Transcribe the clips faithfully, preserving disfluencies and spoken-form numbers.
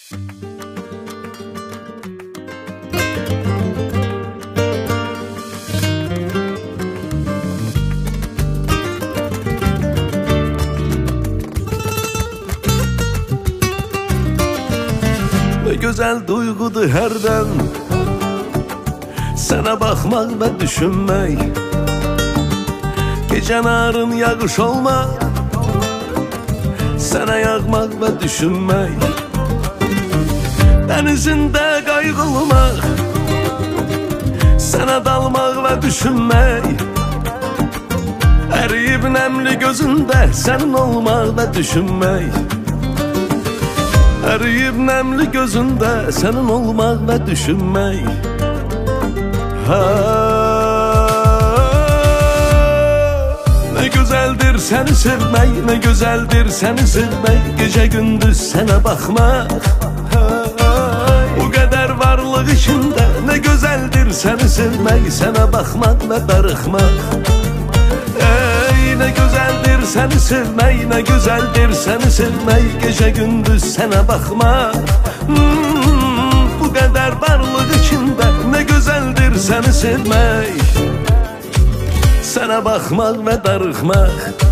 Ne güzel duygudur hərdən sənə baxmaq və düşünmək. Gecə narın yağış olmaq, sənə yağmaq və düşünmək. Dənizində qayıq olmaq, sənə dalmaq və düşünmək. Əriyib nəmli gözündə sənin olmaq və düşünmək. Əriyib nəmli gözündə sənin olmaq və düşünmək. Ha, nə gözəldir səni sevmək, nə gözəldir səni sevmək. Gecə gündüz sənə baxmaq, ha, bu qədər varlıq içində nə gözəldir səni sevmək, sənə baxmaq və darıxmaq. Ey, nə gözəldir səni sevmək, nə gözəldir səni sevmək. Gecə gündüz sənə baxmaq, hmm, bu qədər varlıq içində nə gözəldir səni sevmək, sənə baxmaq və darıxmaq.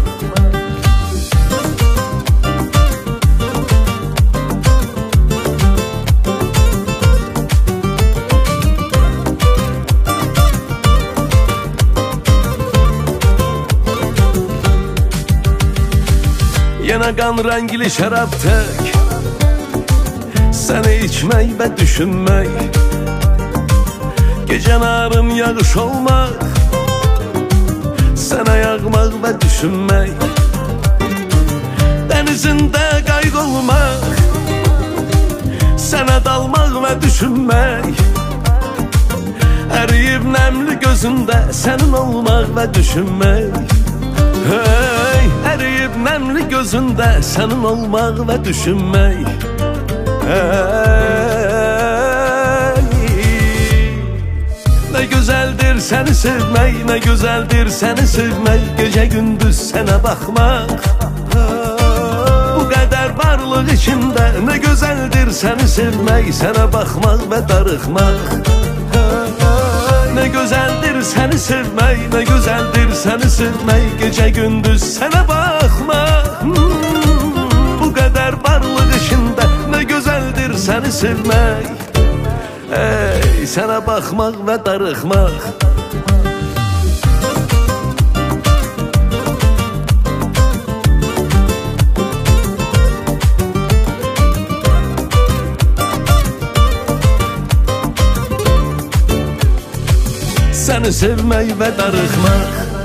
Yenə qan rəngli şərab tək, səni içmək və düşünmək. Gecə narın yağış olmaq, sənə yağmaq və düşünmək. Dənizində qayıq olmaq, sənə dalmaq və düşünmək. Əriyib nəmli gözündə sənin olmaq və düşünmək. Hey, əriyib nəmli gözündə sənin olmaq və düşünmək. Hey, nə gözəldir səni sevmək, nə gözəldir səni sevmək. Gecə gündüz sənə baxmaq, bu qədər varlıq içində nə gözəldir səni sevmək, sənə baxmaq və darıxmaq. Nə gözəldir səni sevmək, nə gözəldir səni sevmək. Gecə gündüz sənə baxmaq, hmm, bu qədər varlıq içində nə gözəldir səni sevmək. Ey, sənə baxmaq və darıxmaq. Səni sevmək və darıxmaq.